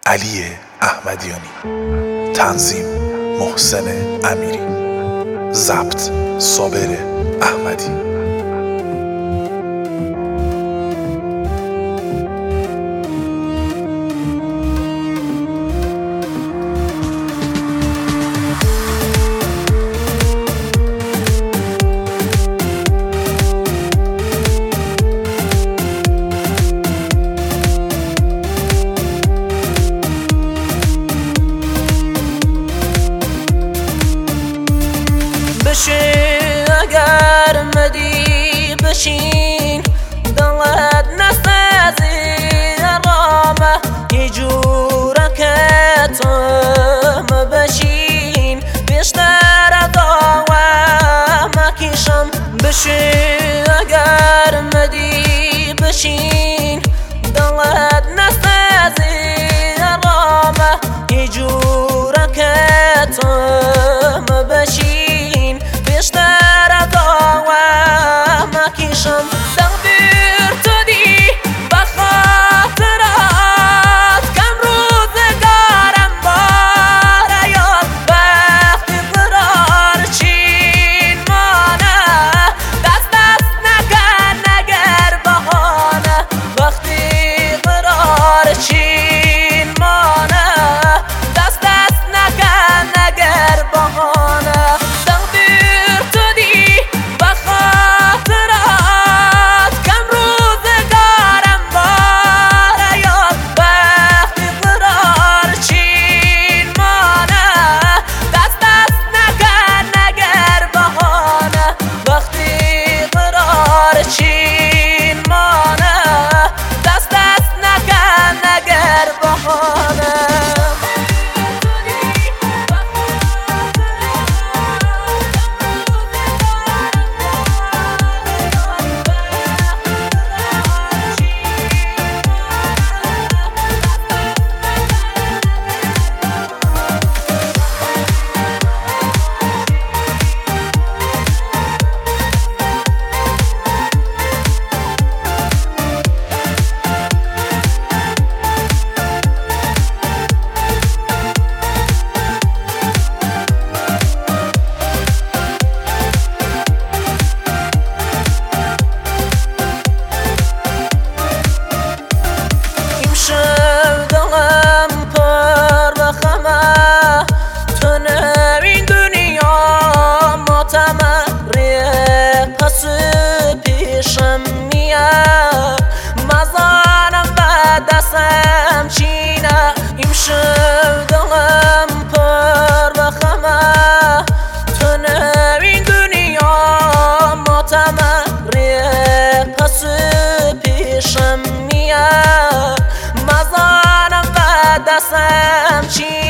علی احمدیانی، تنظیم محسن امیری، ضبط صابر احمدی. بشین اگر مدی بشین دلت نسازی رامه یه جوره که تو بشین بیشتر دوام کشم. بشین اگر مدی بشین دلت نسازی رامه یه جوره که تو بشین بیشتر دوام کشم. تقدیر تو دی بخاطرات کم روزگارم باره یاد وقتی قرار چین مانه دست نکن نگر بهانه وقتی قرار چین مانه دست نکن نگر بهانه. دستم چینه امشب دلم پر بخمه تو نوین دنیا متمره پس پیشم میه مزانم و دستم چینه